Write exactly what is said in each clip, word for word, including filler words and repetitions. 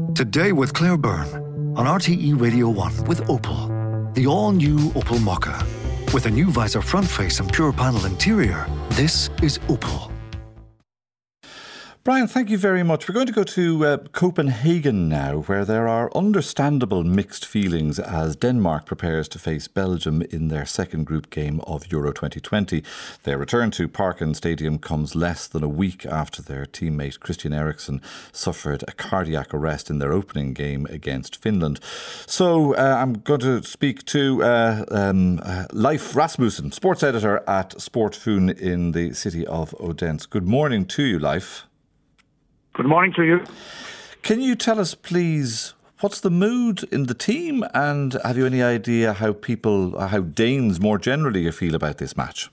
Today with Claire Byrne on R T E Radio one with Opel. The all-new Opel Mokka. With a new visor front face and pure panel interior, this is Opel. Brian, thank you very much. We're going to go to uh, Copenhagen now, where there are understandable mixed feelings as Denmark prepares to face Belgium in their second group game of Euro twenty twenty. Their return to Parken Stadium comes less than a week after their teammate Christian Eriksen suffered a cardiac arrest in their opening game against Finland. So uh, I'm going to speak to uh, um, uh, Leif Rasmussen, sports editor at Sportfun in the city of Odense. Good morning to you, Leif. Good morning to you. Can you tell us, please, what's the mood in the team, and have you any idea how people, how Danes more generally feel about this match?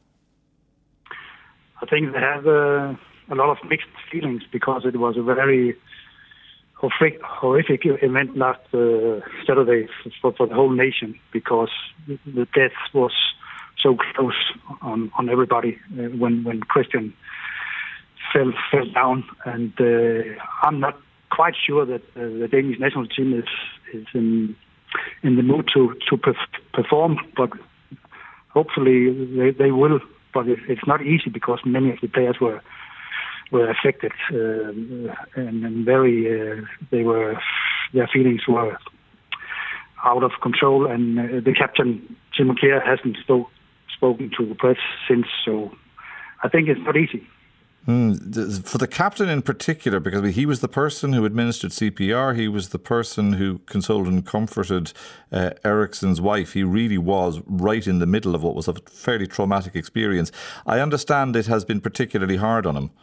I think they have uh, a lot of mixed feelings because it was a very horrific, horrific event last uh, Saturday for, for the whole nation, because the death was so close on, on everybody uh, when, when Christian fell fell down, and uh, I'm not quite sure that uh, the Danish national team is is in in the mood to to perf- perform. But hopefully they, they will. But it, it's not easy because many of the players were were affected uh, and, and very uh, they were their feelings were out of control. And uh, the captain Simon Kjær hasn't spoke, spoken to the press since. So I think it's not easy. Mm, for the captain in particular, because he was the person who administered C P R, he was the person who consoled and comforted uh, Eriksen's wife. He really was right in the middle of what was a fairly traumatic experience. I understand it has been particularly hard on him.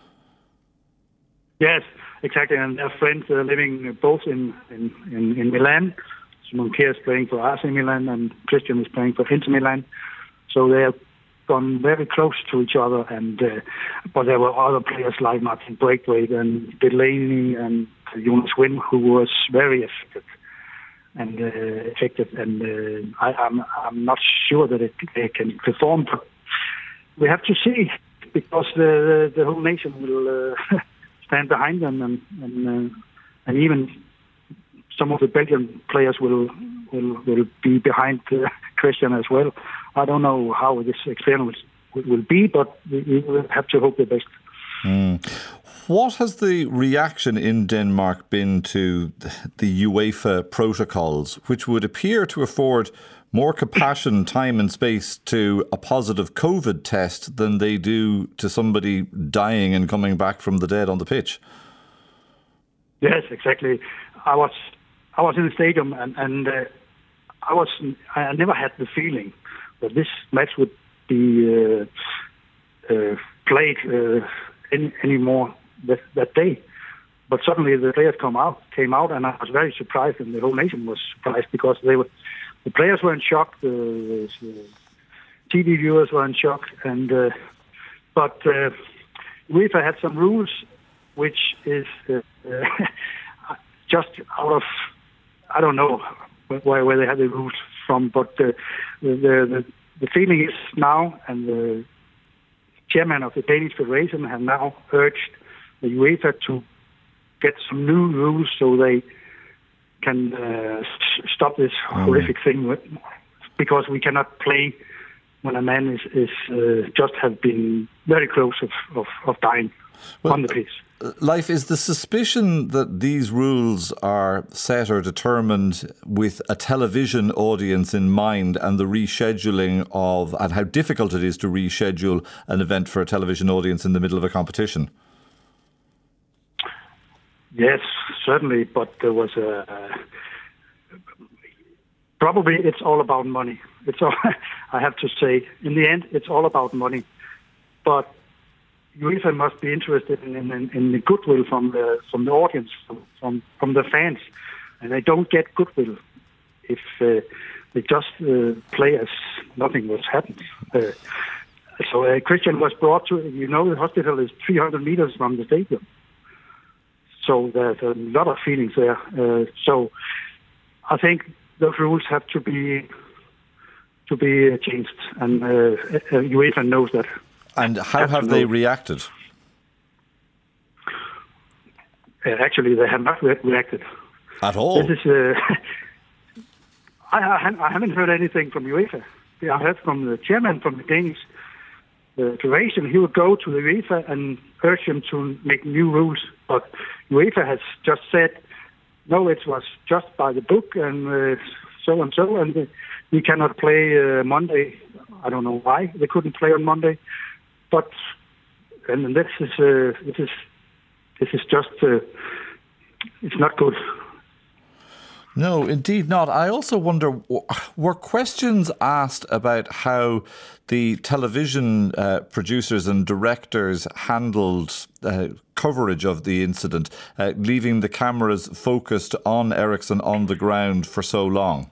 Yes, exactly, and their friends are living both in, in, in, in Milan. Simon Kjær is playing for A C Milan and Christian is playing for Inter Milan. So they are gone very close to each other, and uh, but there were other players like Martin Braithwaite and Delaney and Jonas Wind who was very affected and uh, affected, and uh, I, I'm I'm not sure that it, they can perform. But we have to see, because the the, the whole nation will uh, stand behind them, and and, uh, and even some of the Belgian players will will will be behind uh, Christian as well. I don't know how this experiment will be, but we will have to hope the best. Mm. What has the reaction in Denmark been to the UEFA protocols, which would appear to afford more compassion, time and space to a positive COVID test than they do to somebody dying and coming back from the dead on the pitch? Yes, exactly. I was I was in the stadium, and, and uh, I was I never had the feeling that this match would be uh, uh, played uh, any anymore that, that day. But suddenly the players come out, came out, and I was very surprised, and the whole nation was surprised, because they were the players were in shock, the, the T V viewers were in shock, and uh, but uh, UEFA had some rules which is uh, uh, just out of I don't know where where they had the rules from, but uh, the, the the feeling is now, and the chairman of the Danish Federation have now urged the UEFA to get some new rules so they can uh, stop this mm. horrific thing, with, because we cannot play when a man is, is uh, just have been very close of, of, of dying well, on the pitch. Leif, is the suspicion that these rules are set or determined with a television audience in mind, and the rescheduling of, and how difficult it is to reschedule an event for a television audience in the middle of a competition? Yes, certainly, but there was a... Probably it's all about money. It's all, I have to say, in the end, it's all about money. But UEFA must be interested in, in, in the goodwill from the from the audience, from from the fans, and they don't get goodwill if uh, they just uh, play as nothing was happened. Uh, so uh, Christian was brought to, you know, the hospital is three hundred meters from the stadium, so there's a lot of feelings there. Uh, so I think those rules have to be to be changed, and uh, UEFA knows that. And how have they reacted? Uh, actually, they have not re- reacted. At all? This is, uh, I, I, I haven't heard anything from UEFA. I heard from the chairman from the Danish uh, Federation. He would go to the UEFA and urge them to make new rules. But UEFA has just said, no, it was just by the book and uh, so and so, and uh, we cannot play uh, Monday. I don't know why they couldn't play on Monday. But and this is uh, this is this is just uh, it's not good. No, indeed not. I also wonder, were questions asked about how the television uh, producers and directors handled uh, coverage of the incident, uh, leaving the cameras focused on Eriksen on the ground for so long?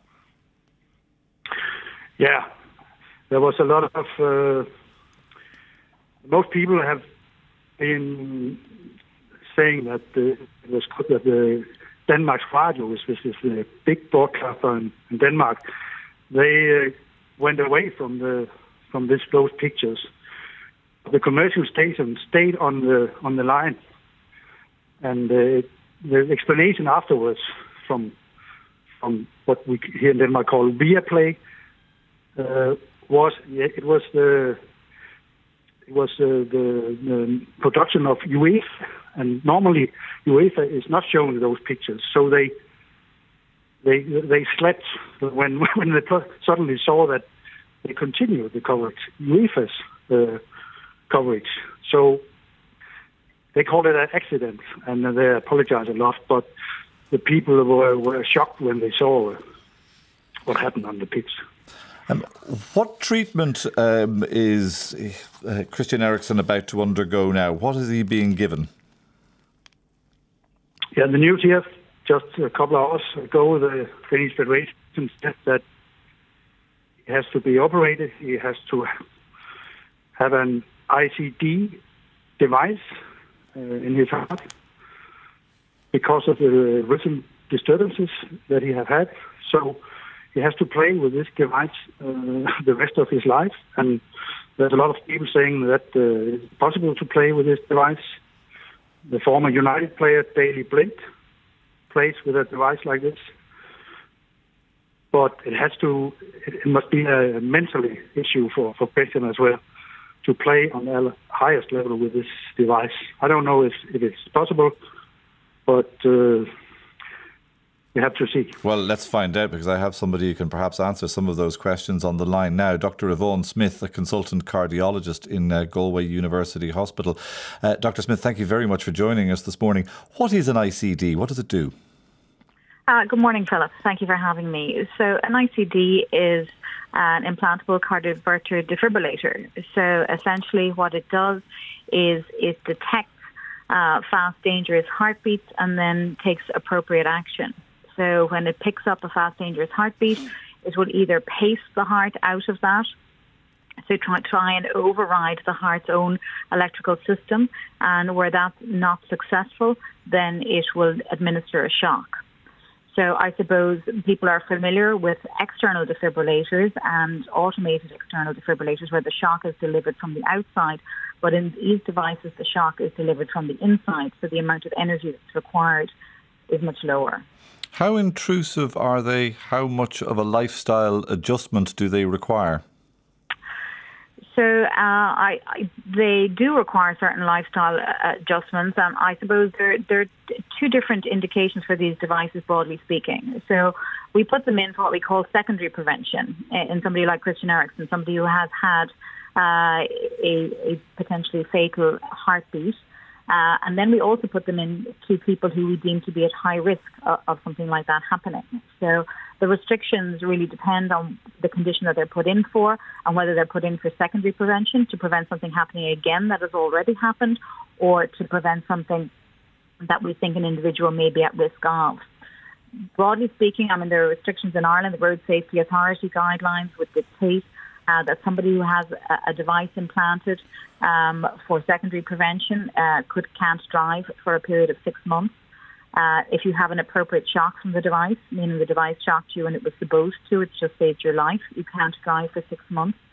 Yeah, there was a lot of... Uh, most people have been saying that uh, it was good that the Denmark's Radio, which is the big broadcaster in, in Denmark, they uh, went away from the from this, those pictures. The commercial station stayed on the on the line, and uh, the explanation afterwards from from what we here in Denmark call Viaplay uh, was it was the it was uh, the, the production of UEFA. And normally, UEFA is not showing those pictures, so they they they slept when when they suddenly saw that they continued the coverage, UEFA's uh, coverage. So they called it an accident, and they apologize a lot. But the people were, were shocked when they saw what happened on the pitch. Um, what treatment um, is uh, Christian Eriksen about to undergo now? What is he being given? Yeah, the news here just a couple of hours ago, the Danish Federation said that he has to be operated. He has to have an I C D device uh, in his heart because of the rhythm disturbances that he has had. So he has to play with this device uh, the rest of his life. And there's a lot of people saying that uh, it's possible to play with this device. The former United player, Daley Blind, plays with a device like this. But it has to, it must be a mentally issue for, for Christian as well to play on the highest level with this device. I don't know if, if it's possible, but uh, we have to see. Well, let's find out, because I have somebody who can perhaps answer some of those questions on the line now. Doctor Yvonne Smith, a consultant cardiologist in uh, Galway University Hospital. Uh, Doctor Smith, thank you very much for joining us this morning. What is an I C D? What does it do? Uh, good morning, Philip. Thank you for having me. So an I C D is an implantable cardioverter defibrillator. So essentially what it does is it detects uh, fast, dangerous heartbeats and then takes appropriate action. So when it picks up a fast, dangerous heartbeat, it will either pace the heart out of that, so try, try and override the heart's own electrical system, and where that's not successful, then it will administer a shock. So I suppose people are familiar with external defibrillators and automated external defibrillators where the shock is delivered from the outside, but in these devices the shock is delivered from the inside, so the amount of energy that's required is much lower. How intrusive are they? How much of a lifestyle adjustment do they require? So uh, I, I, they do require certain lifestyle uh, adjustments. Um, I suppose there, there are two different indications for these devices, broadly speaking. So we put them in for what we call secondary prevention in somebody like Christian Eriksen, somebody who has had uh, a, a potentially fatal heartbeat. Uh, and then we also put them in to people who we deem to be at high risk of, of something like that happening. So the restrictions really depend on the condition that they're put in for and whether they're put in for secondary prevention to prevent something happening again that has already happened, or to prevent something that we think an individual may be at risk of. Broadly speaking, I mean, there are restrictions in Ireland. The Road Safety Authority guidelines would dictate Uh, that somebody who has a, a device implanted um, for secondary prevention uh, could can't drive for a period of six months. Uh, if you have an appropriate shock from the device, meaning the device shocked you and it was supposed to, it's just saved your life, you can't drive for six months.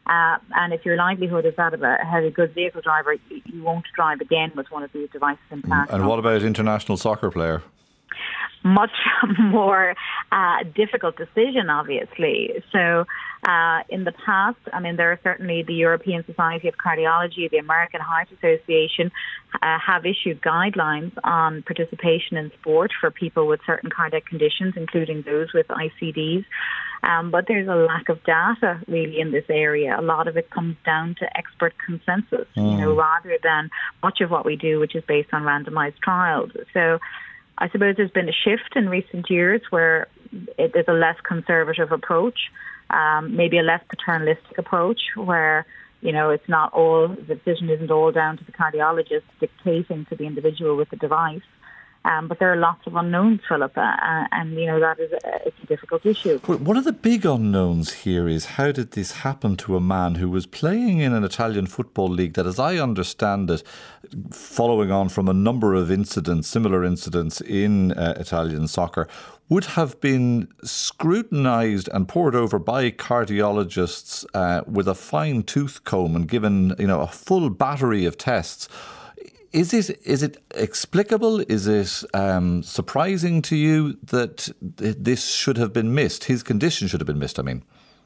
Uh, and if your livelihood is that of a heavy goods vehicle driver, you, you won't drive again with one of these devices implanted. And what about international soccer player? Much more uh, difficult decision, obviously. So uh, in the past, I mean, there are certainly the European Society of Cardiology, the American Heart Association uh, have issued guidelines on participation in sport for people with certain cardiac conditions, including those with I C Ds. Um, but there's a lack of data really in this area. A lot of it comes down to expert consensus, mm. you know, rather than much of what we do, which is based on randomized trials. So I suppose there's been a shift in recent years where it is a less conservative approach, um, maybe a less paternalistic approach where, you know, it's not all, the decision isn't all down to the cardiologist dictating to the individual with the device. Um, but there are lots of unknowns, Philip, uh, and, you know, that is a, it's a difficult issue. One of the big unknowns here is how did this happen to a man who was playing in an Italian football league that, as I understand it, following on from a number of incidents, similar incidents in uh, Italian soccer, would have been scrutinised and pored over by cardiologists uh, with a fine tooth comb and given, you know, a full battery of tests. Is it is it explicable? Is it um, surprising to you that this should have been missed? His condition should have been missed, I mean.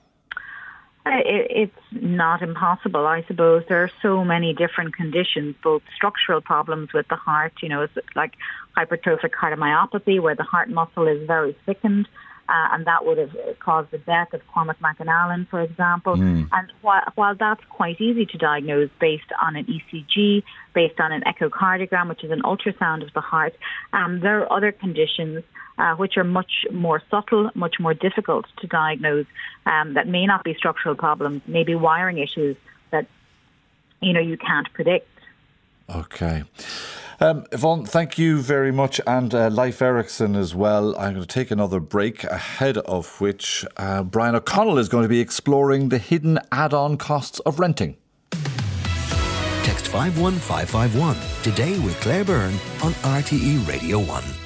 It's not impossible. I suppose there are so many different conditions, both structural problems with the heart, you know, it's like hypertrophic cardiomyopathy, where the heart muscle is very thickened. Uh, and that would have caused the death of Cormac McAnallen, for example. Mm. And while, while that's quite easy to diagnose based on an E C G, based on an echocardiogram, which is an ultrasound of the heart, um, there are other conditions uh, which are much more subtle, much more difficult to diagnose, um, that may not be structural problems, maybe wiring issues that, you know, you can't predict. Okay. Um, Yvonne, thank you very much, and uh, Leif Erickson as well. I'm going to take another break, ahead of which uh, Brian O'Connell is going to be exploring the hidden add-on costs of renting. Text five one five five one today with Claire Byrne on R T E Radio one.